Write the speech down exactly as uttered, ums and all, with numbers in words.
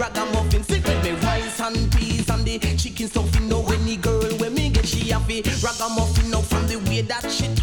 ragamuffin. Sit with me rice and peas and the chicken stuffing. No any girl when me get she happy. Ragamuffin now from the way that she